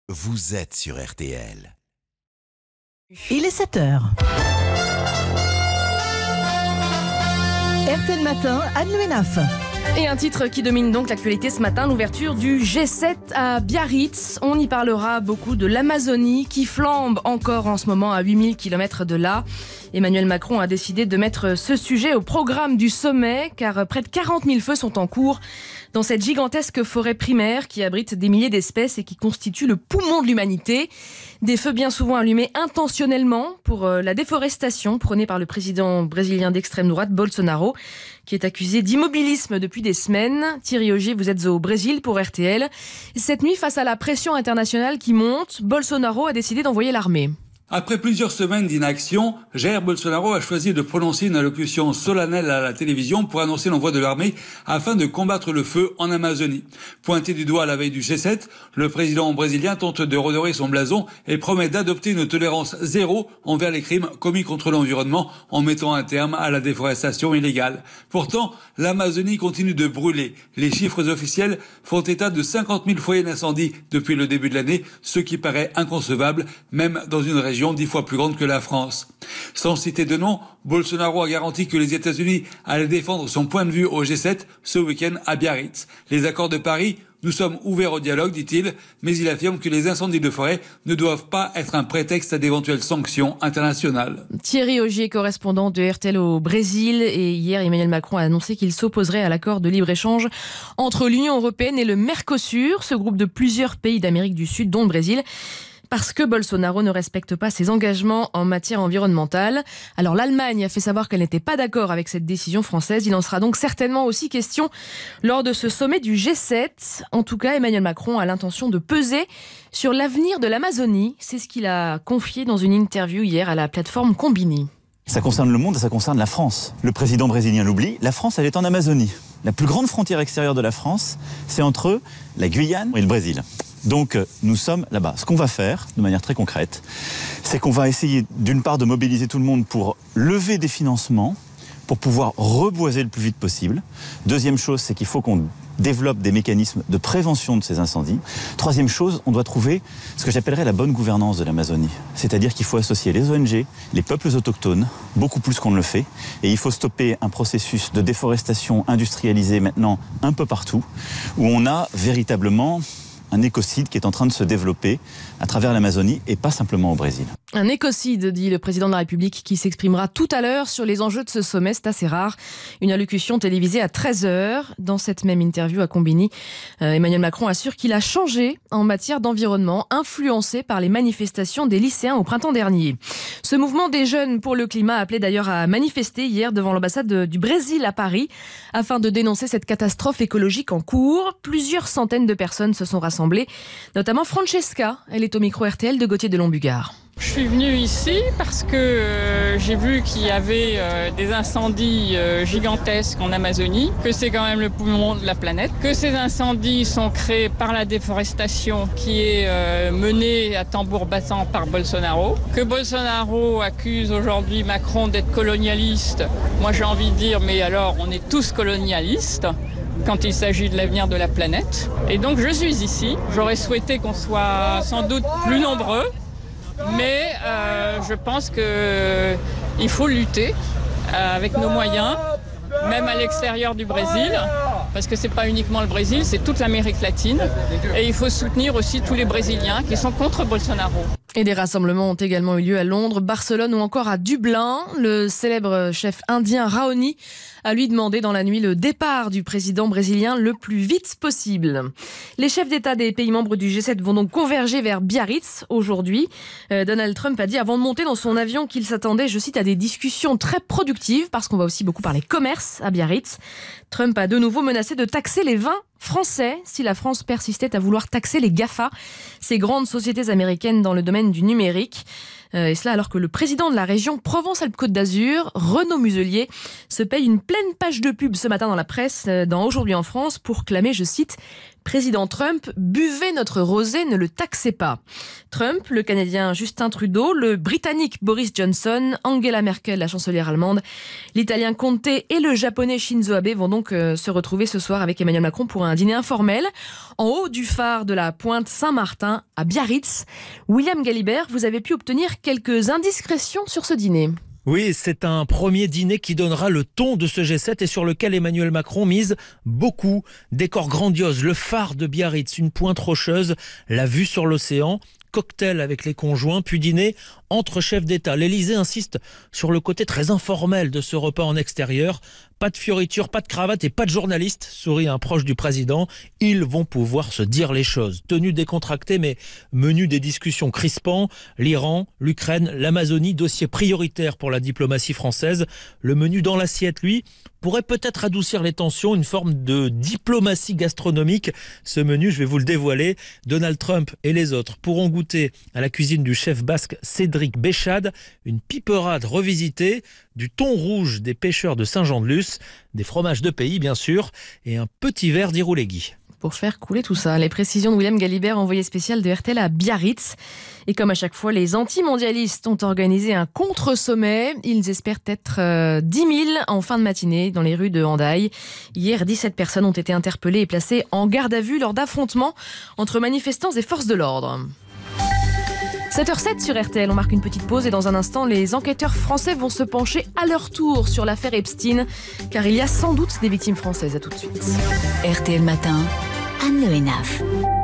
Vous êtes sur RTL. Il est 7h. RTL Matin, Anne Le Hénaff. Et un titre qui domine donc l'actualité ce matin, l'ouverture du G7 à Biarritz. On y parlera beaucoup de l'Amazonie qui flambe encore en ce moment à 8000 km de là. Emmanuel Macron a décidé de mettre ce sujet au programme du sommet car près de 40 000 feux sont en cours dans cette gigantesque forêt primaire qui abrite des milliers d'espèces et qui constitue le poumon de l'humanité. Des feux bien souvent allumés intentionnellement pour la déforestation prônée par le président brésilien d'extrême droite, Bolsonaro, qui est accusé d'immobilisme depuis des semaines. Thierry Augier, vous êtes au Brésil pour RTL. Cette nuit, face à la pression internationale qui monte, Bolsonaro a décidé d'envoyer l'armée. Après plusieurs semaines d'inaction, Jair Bolsonaro a choisi de prononcer une allocution solennelle à la télévision pour annoncer l'envoi de l'armée afin de combattre le feu en Amazonie. Pointé du doigt à la veille du G7, le président brésilien tente de redorer son blason et promet d'adopter une tolérance zéro envers les crimes commis contre l'environnement en mettant un terme à la déforestation illégale. Pourtant, l'Amazonie continue de brûler. Les chiffres officiels font état de 50 000 foyers d'incendie depuis le début de l'année, ce qui paraît inconcevable, même dans une région 10 fois plus grande que la France. Sans citer de nom, Bolsonaro a garanti que les États-Unis allaient défendre son point de vue au G7 ce week-end à Biarritz. Les accords de Paris, nous sommes ouverts au dialogue, dit-il, mais il affirme que les incendies de forêt ne doivent pas être un prétexte à d'éventuelles sanctions internationales. Thierry Augier, correspondant de RTL au Brésil. Et hier, Emmanuel Macron a annoncé qu'il s'opposerait à l'accord de libre-échange entre l'Union européenne et le Mercosur, ce groupe de plusieurs pays d'Amérique du Sud, dont le Brésil, parce que Bolsonaro ne respecte pas ses engagements en matière environnementale. Alors l'Allemagne a fait savoir qu'elle n'était pas d'accord avec cette décision française. Il en sera donc certainement aussi question lors de ce sommet du G7. En tout cas, Emmanuel Macron a l'intention de peser sur l'avenir de l'Amazonie. C'est ce qu'il a confié dans une interview hier à la plateforme Combini. Ça concerne le monde et ça concerne la France. Le président brésilien l'oublie, la France elle est en Amazonie. La plus grande frontière extérieure de la France, c'est entre la Guyane et le Brésil. Donc nous sommes là-bas. Ce qu'on va faire, de manière très concrète, c'est qu'on va essayer d'une part de mobiliser tout le monde pour lever des financements, pour pouvoir reboiser le plus vite possible. Deuxième chose, c'est qu'il faut qu'on développe des mécanismes de prévention de ces incendies. Troisième chose, on doit trouver ce que j'appellerais la bonne gouvernance de l'Amazonie. C'est-à-dire qu'il faut associer les ONG, les peuples autochtones, beaucoup plus qu'on ne le fait. Et il faut stopper un processus de déforestation industrialisée maintenant un peu partout, où on a véritablement un écocide qui est en train de se développer à travers l'Amazonie et pas simplement au Brésil. Un écocide, dit le président de la République, qui s'exprimera tout à l'heure sur les enjeux de ce sommet. C'est assez rare. Une allocution télévisée à 13h. Dans cette même interview à Combini, Emmanuel Macron assure qu'il a changé en matière d'environnement, influencé par les manifestations des lycéens au printemps dernier. Ce mouvement des jeunes pour le climat a appelé d'ailleurs à manifester hier devant l'ambassade du Brésil à Paris afin de dénoncer cette catastrophe écologique en cours. Plusieurs centaines de personnes se sont rassemblées, notamment Francesca. Elle est au micro RTL de Gauthier de Lombugard. Je suis venue ici parce que j'ai vu qu'il y avait des incendies gigantesques en Amazonie, que c'est quand même le poumon de la planète, que ces incendies sont créés par la déforestation qui est menée à tambour battant par Bolsonaro, que Bolsonaro accuse aujourd'hui Macron d'être colonialiste. Moi j'ai envie de dire, mais alors on est tous colonialistes quand il s'agit de l'avenir de la planète. Et donc je suis ici. J'aurais souhaité qu'on soit sans doute plus nombreux, mais je pense qu'il faut lutter avec nos moyens, même à l'extérieur du Brésil, parce que c'est pas uniquement le Brésil, c'est toute l'Amérique latine. Et il faut soutenir aussi tous les Brésiliens qui sont contre Bolsonaro. Et des rassemblements ont également eu lieu à Londres, Barcelone ou encore à Dublin. Le célèbre chef indien Raoni a lui demandé dans la nuit le départ du président brésilien le plus vite possible. Les chefs d'État des pays membres du G7 vont donc converger vers Biarritz aujourd'hui. Donald Trump a dit avant de monter dans son avion qu'il s'attendait, je cite, à des discussions très productives parce qu'on va aussi beaucoup parler commerce à Biarritz. Trump a de nouveau menacé de taxer les vins français si la France persistait à vouloir taxer les GAFA, ces grandes sociétés américaines dans le domaine du numérique. Et cela alors que le président de la région Provence-Alpes-Côte d'Azur, Renaud Muselier, se paye une pleine page de pub ce matin dans la presse, dans Aujourd'hui en France, pour clamer, je cite, Président Trump, buvez notre rosé, ne le taxez pas. Trump, le Canadien Justin Trudeau, le Britannique Boris Johnson, Angela Merkel, la chancelière allemande, l'Italien Conte et le Japonais Shinzo Abe vont donc se retrouver ce soir avec Emmanuel Macron pour un dîner informel en haut du phare de la Pointe Saint-Martin à Biarritz. William Galibert, vous avez pu obtenir quelques indiscrétions sur ce dîner. Oui, c'est un premier dîner qui donnera le ton de ce G7 et sur lequel Emmanuel Macron mise beaucoup. Décor grandiose, le phare de Biarritz, une pointe rocheuse, la vue sur l'océan, cocktail avec les conjoints, puis dîner entre chefs d'État. L'Élysée insiste sur le côté très informel de ce repas en extérieur. Pas de fioritures, pas de cravate et pas de journalistes, sourit un proche du président. Ils vont pouvoir se dire les choses. Tenue décontractée, mais menu des discussions crispants. L'Iran, l'Ukraine, l'Amazonie, dossier prioritaire pour la diplomatie française. Le menu dans l'assiette, lui, pourrait peut-être adoucir les tensions, une forme de diplomatie gastronomique. Ce menu, je vais vous le dévoiler. Donald Trump et les autres pourront goûter à la cuisine du chef basque Cédric Béchade, une piperade revisitée, du thon rouge des pêcheurs de Saint-Jean-de-Luz, des fromages de pays bien sûr, et un petit verre d'Irouléguy. Pour faire couler tout ça, les précisions de William Galibert, envoyé spécial de RTL à Biarritz. Et comme à chaque fois, les anti-mondialistes ont organisé un contre-sommet. Ils espèrent être 10 000 en fin de matinée dans les rues de Hendaye. Hier, 17 personnes ont été interpellées et placées en garde à vue lors d'affrontements entre manifestants et forces de l'ordre. 7h07 sur RTL, on marque une petite pause et dans un instant, les enquêteurs français vont se pencher à leur tour sur l'affaire Epstein, car il y a sans doute des victimes françaises. À tout de suite. RTL Matin, Anne Le Hénaff.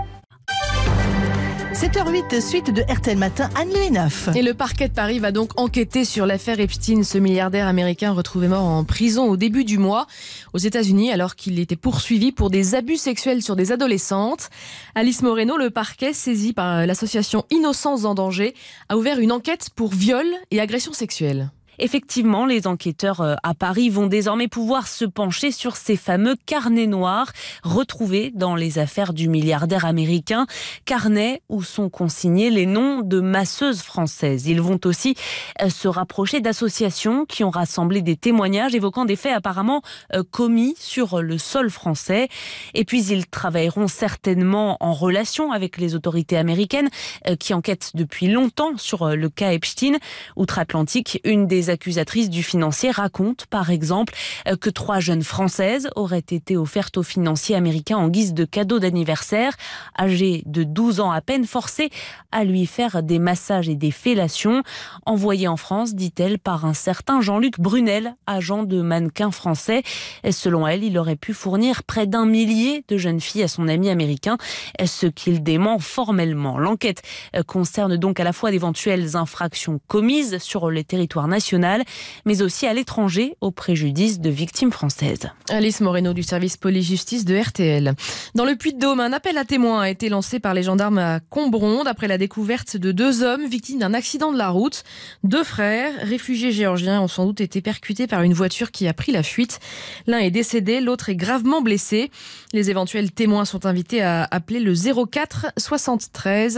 7h08, suite de RTL Matin, Anne Le Hénaff. Et le parquet de Paris va donc enquêter sur l'affaire Epstein, ce milliardaire américain retrouvé mort en prison au début du mois aux États-Unis alors qu'il était poursuivi pour des abus sexuels sur des adolescentes. Alice Moreno, le parquet saisi par l'association Innocence en danger, a ouvert une enquête pour viol et agression sexuelle. Effectivement, les enquêteurs à Paris vont désormais pouvoir se pencher sur ces fameux carnets noirs retrouvés dans les affaires du milliardaire américain. Carnets où sont consignés les noms de masseuses françaises. Ils vont aussi se rapprocher d'associations qui ont rassemblé des témoignages évoquant des faits apparemment commis sur le sol français. Et puis ils travailleront certainement en relation avec les autorités américaines qui enquêtent depuis longtemps sur le cas Epstein. Outre-Atlantique, une des accusatrices du financier raconte par exemple que 3 jeunes françaises auraient été offertes aux financiers américains en guise de cadeau d'anniversaire, âgées de 12 ans à peine, forcées à lui faire des massages et des fellations, envoyées en France, dit-elle, par un certain Jean-Luc Brunel, agent de mannequin français. Et selon elle, il aurait pu fournir près d'1 millier de jeunes filles à son ami américain, ce qu'il dément formellement. L'enquête concerne donc à la fois d'éventuelles infractions commises sur le territoire national, mais aussi à l'étranger, au préjudice de victimes françaises. Alice Moreno du service police-justice de RTL. Dans le Puy-de-Dôme, un appel à témoins a été lancé par les gendarmes à Combronde après la découverte de 2 hommes victimes d'un accident de la route. 2 frères, réfugiés géorgiens, ont sans doute été percutés par une voiture qui a pris la fuite. L'un est décédé, l'autre est gravement blessé. Les éventuels témoins sont invités à appeler le 04 73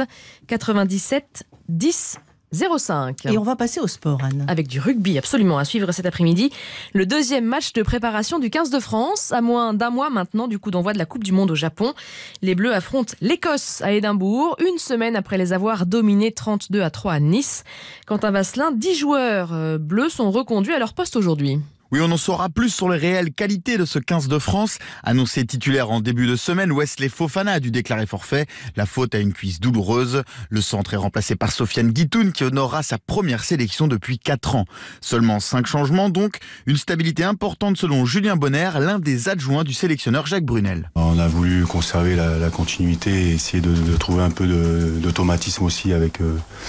97 10 05. Et on va passer au sport, Anne. Avec du rugby, absolument, à suivre cet après-midi. Le 2e match de préparation du 15 de France, à moins d'1 mois maintenant du coup d'envoi de la Coupe du Monde au Japon. Les Bleus affrontent l'Écosse à Édimbourg, une semaine après les avoir dominés 32-3 à Nice. Quentin Vasselin, 10 joueurs bleus sont reconduits à leur poste aujourd'hui. Oui, on en saura plus sur les réelles qualités de ce 15 de France. Annoncé titulaire en début de semaine, Wesley Fofana a dû déclarer forfait. La faute à une cuisse douloureuse. Le centre est remplacé par Sofiane Guitoun qui honorera sa première sélection depuis 4 ans. Seulement 5 changements donc. Une stabilité importante selon Julien Bonner, l'un des adjoints du sélectionneur Jacques Brunel. On a voulu conserver la continuité et essayer de trouver un peu d'automatisme aussi avec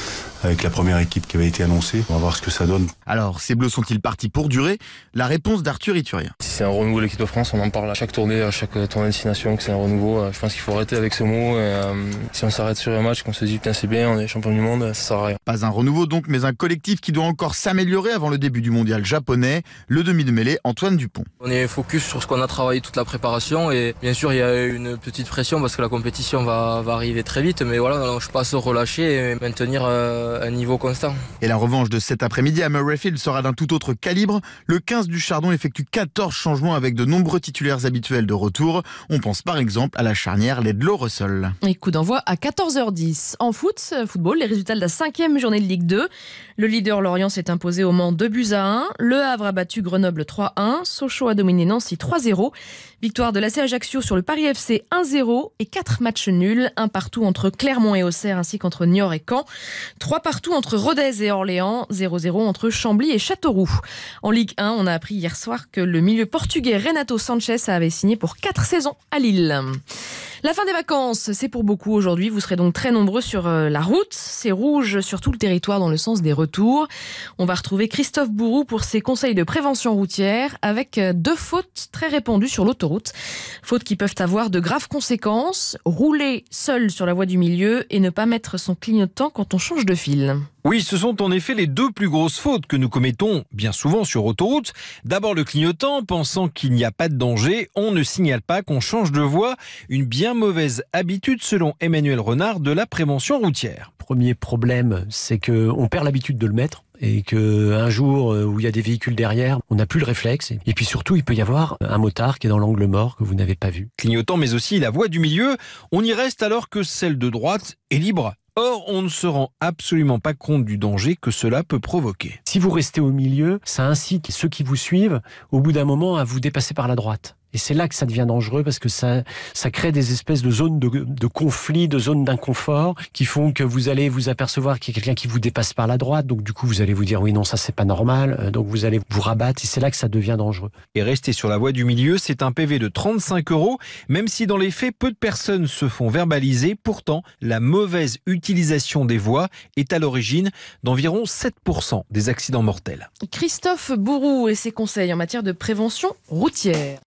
la première équipe qui avait été annoncée. On va voir ce que ça donne. Alors, ces Bleus sont-ils partis pour durer ? La réponse d'Arthur Iturien. Si c'est un renouveau de l'équipe de France, on en parle à chaque tournée, à chaque tournée de destination, que c'est un renouveau. Je pense qu'il faut arrêter avec ce mot. Et, si on s'arrête sur un match, qu'on se dit putain c'est bien, on est champion du monde, ça sert à rien. Pas un renouveau donc, mais un collectif qui doit encore s'améliorer avant le début du mondial japonais. Le demi de mêlée, Antoine Dupont. On est focus sur ce qu'on a travaillé toute la préparation et bien sûr il y a une petite pression parce que la compétition va arriver très vite. Mais voilà, on ne peut pas se relâcher et maintenir un niveau constant. Et la revanche de cet après-midi à Murrayfield sera d'un tout autre calibre. Le 15 du Chardon effectue 14 changements avec de nombreux titulaires habituels de retour. On pense par exemple à la charnière Ledlow-Russell. Et coup d'envoi à 14h10. En football, les résultats de la 5e journée de Ligue 2. Le leader Lorient s'est imposé au Mans 2-1. Le Havre a battu Grenoble 3-1. Sochaux a dominé Nancy 3-0. Victoire de l'AC Ajaccio sur le Paris FC 1-0 et 4 matchs nuls. 1 partout entre Clermont et Auxerre ainsi qu'entre Niort et Caen. 3 partout entre Rodez et Orléans. 0-0 entre Chambly et Châteauroux. En Ligue 1, on a appris hier soir que le milieu portugais Renato Sanchez avait signé pour 4 saisons à Lille. La fin des vacances, c'est pour beaucoup aujourd'hui. Vous serez donc très nombreux sur la route. C'est rouge sur tout le territoire dans le sens des retours. On va retrouver Christophe Bourou pour ses conseils de prévention routière avec 2 fautes très répandues sur l'autoroute. Fautes qui peuvent avoir de graves conséquences. Rouler seul sur la voie du milieu et ne pas mettre son clignotant quand on change de fil. Oui, ce sont en effet les 2 plus grosses fautes que nous commettons bien souvent sur autoroute. D'abord le clignotant, pensant qu'il n'y a pas de danger, on ne signale pas qu'on change de voie. Une bien mauvaise habitude selon Emmanuel Renard de la prévention routière. Premier problème, c'est qu'on perd l'habitude de le mettre. Et qu'un jour où il y a des véhicules derrière, on n'a plus le réflexe. Et puis surtout, il peut y avoir un motard qui est dans l'angle mort que vous n'avez pas vu. Clignotant, mais aussi la voie du milieu. On y reste alors que celle de droite est libre. Or, on ne se rend absolument pas compte du danger que cela peut provoquer. Si vous restez au milieu, ça incite ceux qui vous suivent, au bout d'un moment, à vous dépasser par la droite. Et c'est là que ça devient dangereux parce que ça crée des espèces de zones de conflit, de zones d'inconfort qui font que vous allez vous apercevoir qu'il y a quelqu'un qui vous dépasse par la droite. Donc du coup, vous allez vous dire oui, non, ça c'est pas normal. Donc vous allez vous rabattre et c'est là que ça devient dangereux. Et rester sur la voie du milieu, c'est un PV de 35 €, même si dans les faits, peu de personnes se font verbaliser. Pourtant, la mauvaise utilisation des voies est à l'origine d'environ 7% des accidents mortels. Christophe Bourou et ses conseils en matière de prévention routière.